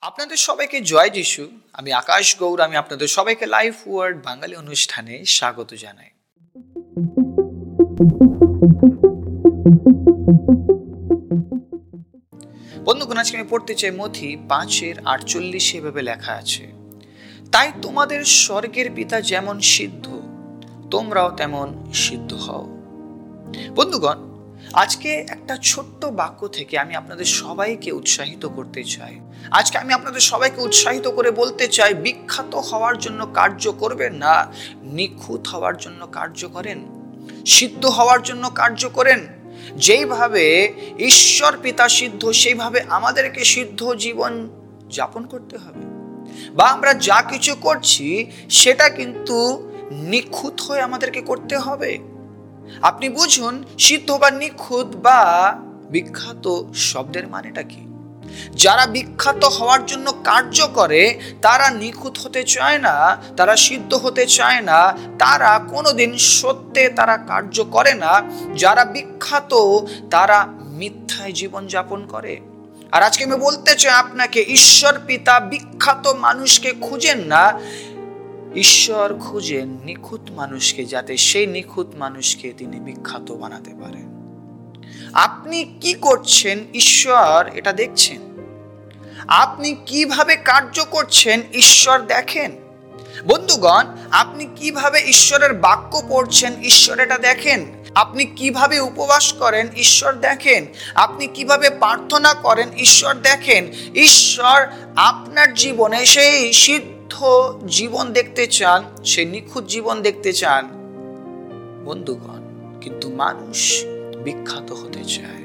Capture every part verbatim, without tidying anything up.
আপনাদের সবাইকে জয় যিশু। আমি আকাশ গৌর। আমি আপনাদের সবাইকে লাইফ ওয়ার্ড বাঙালি অনুষ্ঠানে স্বাগত জানাই। বন্ধুগণ, আজকে আমি পড়তে চাই মথি পাঁচের আটচল্লিশে এভাবে লেখা আছে, তাই তোমাদের স্বর্গের পিতা যেমন সিদ্ধ, তোমরাও তেমন সিদ্ধ হও। বন্ধুগণ, আজকে একটা ছোট্ট বাক্য থেকে আমি আপনাদের সবাইকে উৎসাহিত করতে চাই। আজকে আমি আপনাদের সবাইকে উৎসাহিত করে বলতে চাই, বিখ্যাত হওয়ার জন্য কার্য করবেন না, নিখুঁত হওয়ার জন্য কার্য করেন, সিদ্ধ হওয়ার জন্য কার্য করেন। যেইভাবে ঈশ্বর পিতা সিদ্ধ, সেইভাবে আমাদেরকে সিদ্ধ জীবন যাপন করতে হবে। বা আমরা যা কিছু করছি সেটা কিন্তু নিখুঁত হয়ে আমাদেরকে করতে হবে। আপনি বুঝুন, সিদ্ধ বা নিখুঁত বা বিখ্যাত শব্দের মানেটা কি? যারা বিখ্যাত হওয়ার জন্য কার্য করে তারা নিখুঁত হতে চায় না, তারা সিদ্ধ হতে চায় না, তারা কোনোদিন সত্যে তারা কার্য করে না। যারা বিখ্যাত তারা মিথ্যায় জীবন যাপন করে। আর আজকে আমি বলতে চাই আপনাকে, ঈশ্বর পিতা বিখ্যাত মানুষকে খুঁজেন না, ঈশ্বর খুঁজেন নিখুঁত মানুষকে, যাতে সেই নিখুঁত মানুষকে তিনি বিখ্যাত বানাতে পারেন। আপনি কি করছেন ঈশ্বর এটা দেখছেন। আপনি কিভাবে কার্য করছেন ঈশ্বর দেখেন। বন্ধুগণ, আপনি কিভাবে ঈশ্বরের বাক্য পড়ছেন ঈশ্বর এটা দেখেন। আপনি কিভাবে উপবাস করেন ঈশ্বর দেখেন। আপনি কিভাবে প্রার্থনা করেন ঈশ্বর দেখেন। ঈশ্বর আপনার জীবনে সেই সিদ্ধ জীবন দেখতে চান, সেই নিখুঁত জীবন দেখতে চান। বন্ধুগণ, কিন্তু মানুষ বিখ্যাত হতে চায়।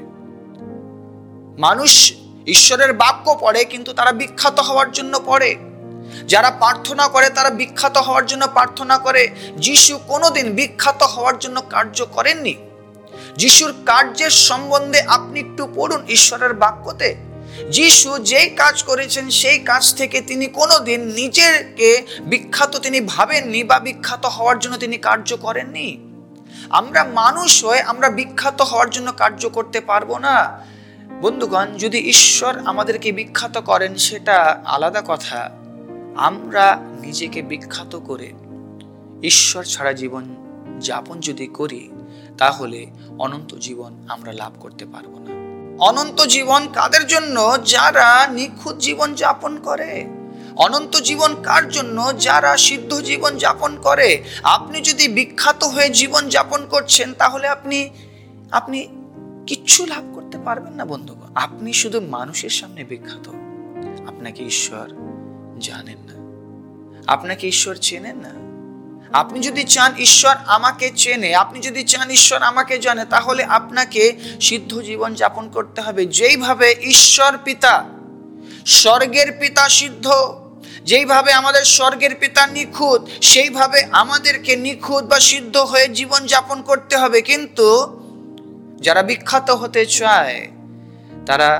মানুষ ঈশ্বরের বাক্য পড়ে, কিন্তু তারা বিখ্যাত হওয়ার জন্য পড়ে। যারা প্রার্থনা করে তারা বিখ্যাত হওয়ার জন্য প্রার্থনা করে। যিশু কোনোদিন বিখ্যাত হওয়ার জন্য কার্য করেননি। যিশুর কার্যের সম্বন্ধে আপনি একটু পড়ুন ঈশ্বরের বাক্যতে। যিশু যেই কাজ করেছেন সেই কাজ থেকে তিনি কোনোদিন নিজেকে বিখ্যাত তিনি ভাবেননি, বা বিখ্যাত হওয়ার জন্য তিনি কার্য করেননি। আমরা মানুষ হয়ে আমরা বিখ্যাত হওয়ার জন্য কার্য করতে পারবো না। বন্ধুগণ, যদি ঈশ্বর আমাদেরকে বিখ্যাত করেন সেটা আলাদা কথা। আমরা নিজেকে বিখ্যাত করে ঈশ্বর ছাড়া জীবন যাপন যদি করি, তাহলে অনন্ত জীবন আমরা লাভ করতে পারবো না। অনন্ত জীবন কাদের জন্য? যারা নিখুঁত জীবন যাপন করে। অনন্ত জীবন কার জন্য? যারা সিদ্ধ জীবন যাপন করে। আপনি যদি বিখ্যাত হয়ে জীবন যাপন করছেন, তাহলে আপনি আপনি কিচ্ছু লাভ করতে পারবেন না। বন্ধুগণ, আপনি শুধু মানুষের সামনে বিখ্যাত, আপনাকে ঈশ্বর জানেন না, আপনাকে ঈশ্বর চেনেন না। আপনি যদি চান ঈশ্বর আমাকে চেনে, আপনি যদি চান ঈশ্বর আমাকে জানে, তাহলে আপনাকে সিদ্ধ জীবন যাপন করতে হবে। যেইভাবে ঈশ্বর পিতা, স্বর্গের পিতা সিদ্ধ, যেইভাবে আমাদের স্বর্গের পিতা নিখুঁত, সেইভাবে আমাদেরকে নিখুঁত বা সিদ্ধ হয়ে জীবন যাপন করতে হবে। কিন্তু যারা বিখ্যাত হতে চায় তারা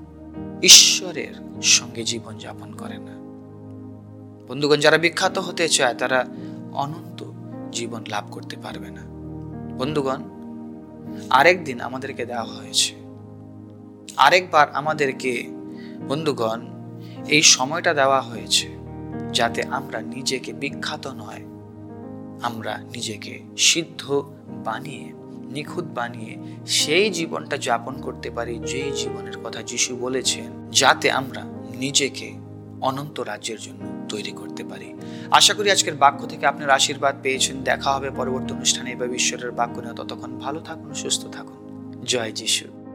ঈশ্বরের সঙ্গে জীবন যাপন করে না। বন্ধুগণ, যারা বিখ্যাত হতে চায় তারা অনন্ত জীবন লাভ করতে পারবে না। বন্ধুগণ, আরেক দিন আমাদেরকে দেওয়া হয়েছে, আরেকবার আমাদেরকে বন্ধুগণ এই সময়টা দেওয়া হয়েছে, যাতে আমরা নিজেকে বিখ্যাত নয়, আমরা নিজেকে সিদ্ধ বানিয়ে, নিখুঁত বানিয়ে সেই জীবনটা যাপন করতে পারি, যেই জীবনের কথা যিশু বলেছেন, যাতে আমরা নিজেকে অনন্ত রাজ্যের জন্য তৈরি করতে পারি। আশা করি আজকের বাক্য থেকে আপনার আশীর্বাদ পেয়েছেন। দেখা হবে পরবর্তী অনুষ্ঠানে বা ঈশ্বরের বাক্য নিয়ে। ততক্ষণ ভালো থাকুন, সুস্থ থাকুন। জয় যিশু।